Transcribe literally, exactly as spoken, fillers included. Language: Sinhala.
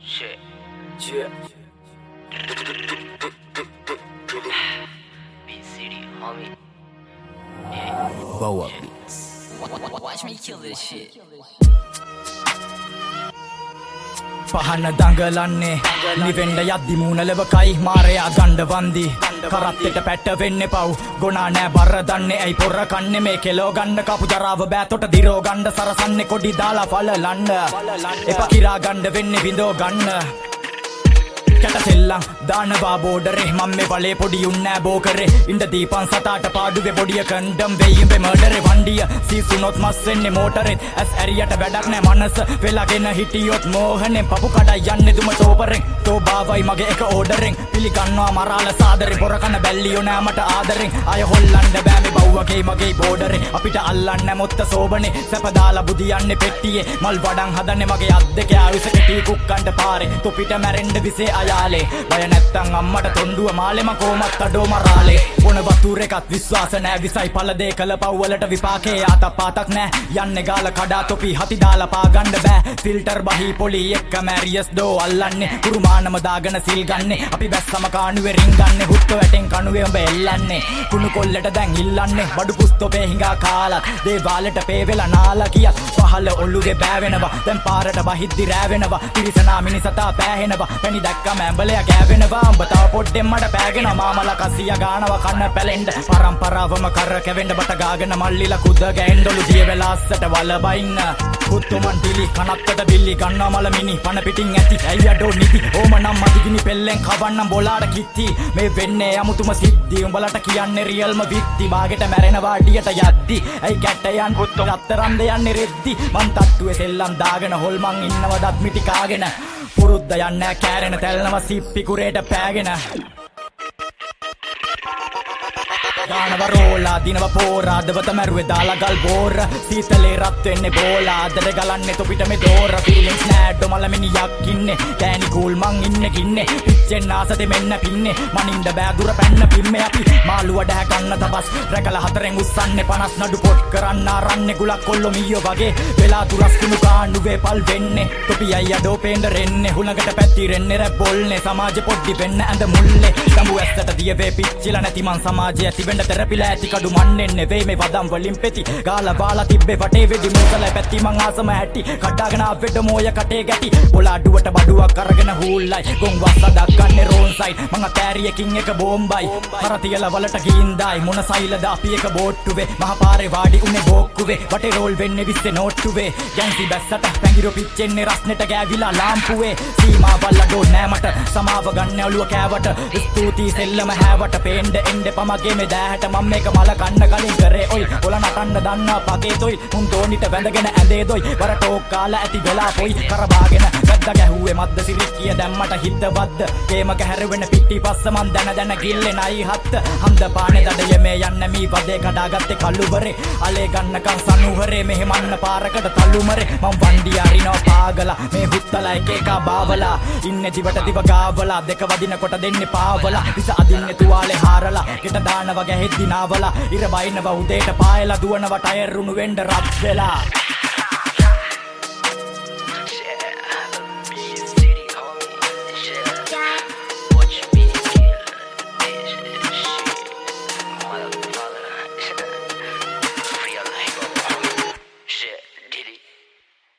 Shit. Yeah. B-City, homie. Yeah. Bow up beats. Watch me kill this shit. පහන දඟලන්නේ නිවෙන්න යද්දි මූණලව කයි මාරයා ගණ්ඩ වන්දි කරත්තෙට පැට්ට වෙන්නේ පව් ගොනා නෑ බර දන්නේ ඇයි පොර කන්නේ මේ කෙලෝ ගන්න කපු දරාව බෑතොට දිරෝ ගණ්ඩ සරසන්නේ කොඩි දාලා පලලන්න එපා කිරා ගණ්ඩ වෙන්නේ විඳෝ ගන්න කැට සෙල්ලං දානවා බෝඩරේ මම මේ වලේ පොඩි උන්නෑ බෝකරේ ඉඳ දීපන් සතාට පාඩුවේ බොඩිය කන්ඩම් වෙයිඹේ මර්ඩරේ වණ්ඩිය සීසුනොත් මස් වෙන්නේ මෝටරෙත් ඇස් ඇරියට වැඩක් නෑ මනස වෙලාගෙන හිටියොත් මෝහනේ පපු කඩයි යන්නේ දුම තෝපරෙන් තෝ බාවයි මගේ එක ඕඩරෙන් පිළිගන්නවා මරාල සාදරේ පොර කන බැල්ලියෝ නෑ මට ආදරෙන් අය හොල්ලන්න බෑ මේ බව්වගේ මගේ බෝඩරේ අපිට අල්ලන්න මොත්ත සෝබනේ සැප දාලා බුදියන්නේ පෙට්ටියේ මල් වඩන් හදන්නේ මගේ අත් දෙක ආයුෂ කෙටි කුක්කන්ට පාරේ තොපිට මැරෙන්න විසේ බය නැත්තං අම්මට තොන්ඩුව මාලෙම කෝමත් අඩෝ මරාලේ ඕන වතුර එකත් විශ්වාස නෑ විසයි පලදේ කළ පව්වලට විපාකේ ආත පාතක් නෑ යන්න ගාල කඩා තොපි හති දාලා පාගණ්ඩ බෑ ෆිල්ටර් බහි පොලි එක්ක මැරියස් දෝ අල්ලන්නේ කුරුමානම දාගෙන සිල් ගන්නේ අපි බැස්සම කාණුවේ රින්ගන්නේ හුත්ත වැටෙන් කණුවේ උඹ එල්ලන්නේ කුණු කොල්ලට දැන් ඉල්ලන්නේ බඩු පුස්තොපේ හිඟා කාලා දේවාලට පේ වෙලා නාලා කියක් පහල ඔල්ලුගේ බෑවෙනවා දැන් පාරට බහිද්දි රෑවෙනවා තිරිසනා මිනිසතා පෑහෙනවා පැණි දැක්කම ඇඹලයා ගෑවෙනවා උඹ තව පොඩ්ඩෙන් මඩ පෑගෙන මාමලා කසිය ගානවා කන්න පැලෙන්න පරම්පරාවම කර කැවෙන්න බට ගාගෙන මල්ලිලා කුද ගෑන්ඩොලු දිය වෙලාස්සට වල බයින්න කුත්තුමන් ටිලි කනත්තට බිල්ලි ගන්නවා මල මිනි පන පිටින් ඇති ඇයි අඩෝ නිදි ඕම නම් මදිගිනි පෙල්ලෙන් කවන්නම් බොලාට කිත්ති මේ වෙන්නේ අමුතුම සිද්ධි උඹලට කියන්නේ රියල්ම විත්ති බාගෙට මැරෙනවා අඩියට යද්දි ඇයි කැටයන් කුත්තු රත්තරන් දෙයන්නේ රෙද්දි මං තට්ටුවේ සෙල්ලම් දාගෙන හොල්මන් ඉන්නව දත් මිටි කාගෙන පුරුද්ද යන්නේ කෑරෙන තැල්නව සිප්පි කුරේට පෑගෙන ගානව රෝලා දිනව පෝරා දවත මැරුවේ දාලා ගල් බෝර සීතලේ රත් වෙන්නේ බෝලා අදර ගලන්නේ තොපිට මේ දෝර ෆීලින්ග්ස් නෑ ඩොමල මිනියක් ඉන්නේ ගෑනි කූල් මං ඉන්නේ කින්නේ පිච්චෙන් ආසතේ මෙන්න පින්නේ මනින්ද බෑ දුර පැන්න පිම්මේ අපි මාළුව ඩහ කන්න තපස් රැකලා හතරෙන් උස්සන්නේ පනස් නඩු පොට් කරන්න ආරන්නේ ගුලක් කොල්ලෝ මීයෝ වගේ වෙලා තුරස් කුණු කාණ්ඩුවේ පල් වෙන්නේ තොපි අයියා ඩෝපෙන්ඩ රෙන්නේ හුලඟට පැතිරෙන්නේ රැප් බොල්නේ සමාජෙ පොඩ්ඩි වෙන්න ඇඳ මුල්ලේ සම්බු ඇස්සට දියවේ පිච්චිලා නැති මං සමාජය ඇති තෙරපිලා ඇති කඩු මන්නෙන් නෙවෙයි මේ වදම් වලින් පෙති ගාලා බාලා තිබ්බේ වටේ වෙදි මූසල පැති මං ආසම ඇටි කඩාගෙන ආවෙඩ මොය කටේ ගැටි බොලාඩුවට බඩුවක් අරගෙන හූල්ලයි ගොන් වස්ස දක්කන්නේ රෝන් සයිඩ් මං අතෑරියකින් එක බෝම්බයි කරතියල වලට ගින්දායි මොන සයිලද අපි එක බෝට්ටුවේ මහ පාරේ වාඩි උනේ බෝක්කුවේ වටේ රෝල් වෙන්නේ විස්සේ නෝට්ටුවේ ගැන්සි බැස්සට පැංගිරෝ පිච්චෙන්නේ රස්නෙට ගෑවිලා ලාම්පුවේ සීමා බල්ලඩෝ නෑ මට සමාව ගන්න ඔළුව කෑවට ස්තුතියි සෙල්ලම හැවට පේන්න එන්න පමගේ මේ දෑහට මම මේක මල කන්න කලින් කරේ ඔයි ඔල නටන්න දන්නා පගේ තොයි මුන් දෝනිට වැඳගෙන ඇඳේ දොයි වර ටෝක් කාලා ඇති වෙලා පොයි කරබාගෙන වැද්ද ගැහුවේ මද්ද සිරික්කිය දැම්මට හිත වද්ද කේමක හැරෙවෙන පිටි පස්ස මන් දැන දැන ගිල්ලේ නයි හත්ත හන්ද පානේ දඩය මේ යන්න මී වදේ කඩාගත්තේ කල්ලුවරේ අලේ ගන්නකන් සනුහරේ මෙහෙමන්න පාරකට තල්ලුමරේ මං වණ්ඩි අරිනෝ පාගලා මේ හුත්තලා එක එක බාවලා ඉන්නේ දිවට දිව ගාවලා දෙක වදිනකොට දෙන්නේ පාවලා විස අදින්නේ තුවාලේ හාරලා ගෙට දානවා ගැහෙද්දි නාවලා ඉර බයින්නවා උදේට පායලා දුවනවා ටයර් රුණු වෙන්න රත් වෙලා